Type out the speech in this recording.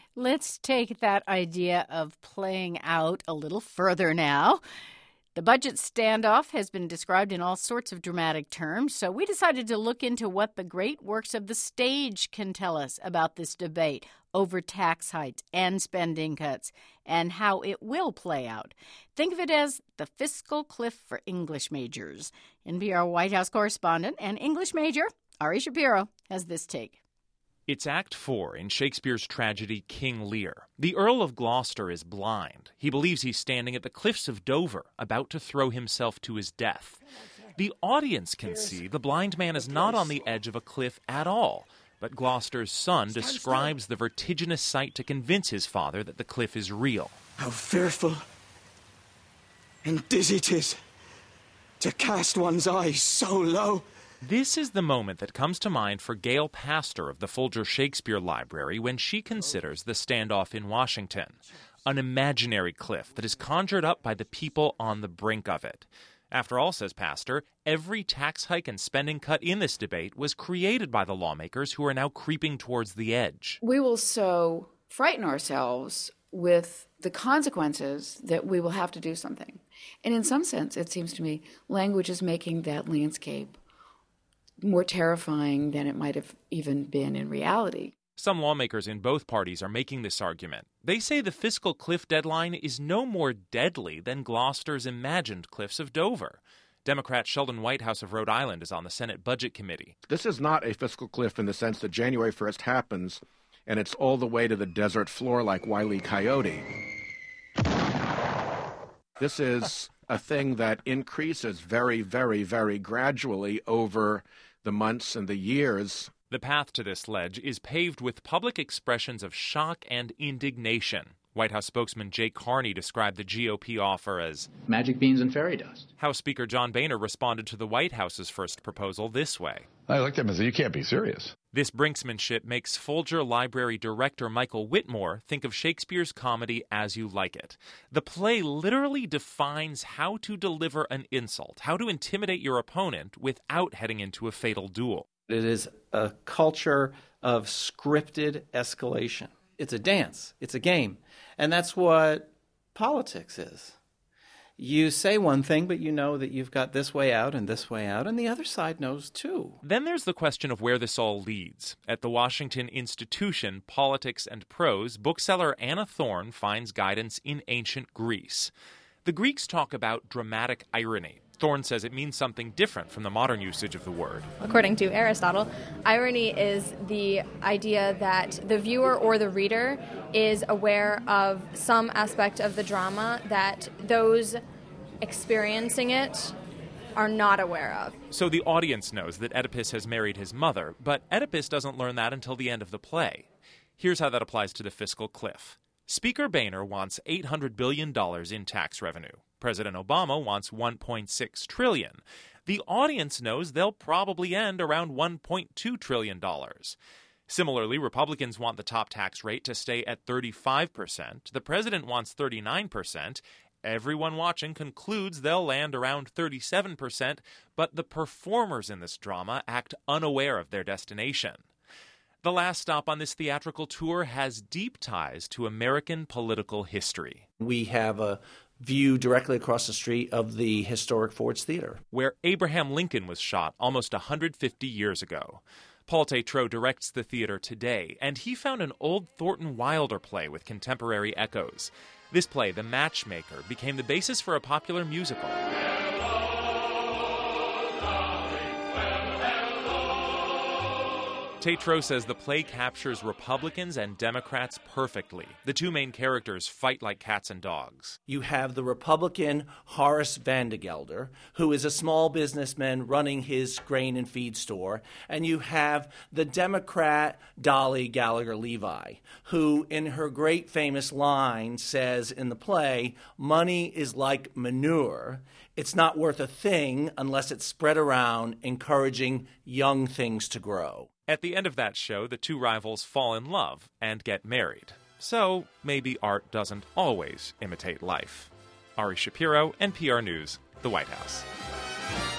Let's take that idea of playing out a little further now. The budget standoff has been described in all sorts of dramatic terms, so we decided to look into what the great works of the stage can tell us about this debate over tax hikes and spending cuts and how it will play out. Think of it as the fiscal cliff for English majors. NPR White House correspondent and English major Ari Shapiro has this take. It's Act 4 in Shakespeare's tragedy King Lear. The Earl of Gloucester is blind. He believes he's standing at the cliffs of Dover, about to throw himself to his death. The audience can see the blind man is not on the edge of a cliff at all, but Gloucester's son describes the vertiginous sight to convince his father that the cliff is real. How fearful and dizzy 'tis to cast one's eyes so low. This is the moment that comes to mind for Gail Pastor of the Folger Shakespeare Library when she considers the standoff in Washington, an imaginary cliff that is conjured up by the people on the brink of it. After all, says Pastor, every tax hike and spending cut in this debate was created by the lawmakers who are now creeping towards the edge. We will so frighten ourselves with the consequences that we will have to do something. And in some sense, it seems to me, language is making that landscape more terrifying than it might have even been in reality. Some lawmakers in both parties are making this argument. They say the fiscal cliff deadline is no more deadly than Gloucester's imagined cliffs of Dover. Democrat Sheldon Whitehouse of Rhode Island is on the Senate Budget Committee. This is not a fiscal cliff in the sense that January 1st happens and it's all the way to the desert floor like Wile E. Coyote. This is a thing that increases very, very, very gradually over the months and the years. The path to this ledge is paved with public expressions of shock and indignation. White House spokesman Jay Carney described the GOP offer as magic beans and fairy dust. House Speaker John Boehner responded to the White House's first proposal this way. I looked at him and said, "You can't be serious." This brinksmanship makes Folger Library director Michael Whitmore think of Shakespeare's comedy As You Like It. The play literally defines how to deliver an insult, how to intimidate your opponent without heading into a fatal duel. It is a culture of scripted escalation. It's a dance. It's a game. And that's what politics is. You say one thing, but you know that you've got this way out, and the other side knows too. Then there's the question of where this all leads. At the Washington institution, Politics and Prose, bookseller Anna Thorne finds guidance in ancient Greece. The Greeks talk about dramatic irony. Thorne says it means something different from the modern usage of the word. According to Aristotle, irony is the idea that the viewer or the reader is aware of some aspect of the drama that those experiencing it are not aware of. So the audience knows that Oedipus has married his mother, but Oedipus doesn't learn that until the end of the play. Here's how that applies to the fiscal cliff. Speaker Boehner wants $800 billion in tax revenue. President Obama wants $1.6 trillion. The audience knows they'll probably end around $1.2 trillion. Similarly, Republicans want the top tax rate to stay at 35%. The president wants 39%. Everyone watching concludes they'll land around 37%, but the performers in this drama act unaware of their destination. The last stop on this theatrical tour has deep ties to American political history. We have a view directly across the street of the historic Ford's Theater, where Abraham Lincoln was shot almost 150 years ago. Paul Tétrault directs the theater today, and he found an old Thornton Wilder play with contemporary echoes. This play, The Matchmaker, became the basis for a popular musical. Tétrault says the play captures Republicans and Democrats perfectly. The two main characters fight like cats and dogs. You have the Republican Horace Vandergelder, who is a small businessman running his grain and feed store, and you have the Democrat Dolly Gallagher Levi, who in her great famous line says in the play, "Money is like manure. It's not worth a thing unless it's spread around, encouraging young things to grow." At the end of that show, the two rivals fall in love and get married. So maybe art doesn't always imitate life. Ari Shapiro, NPR News, The White House.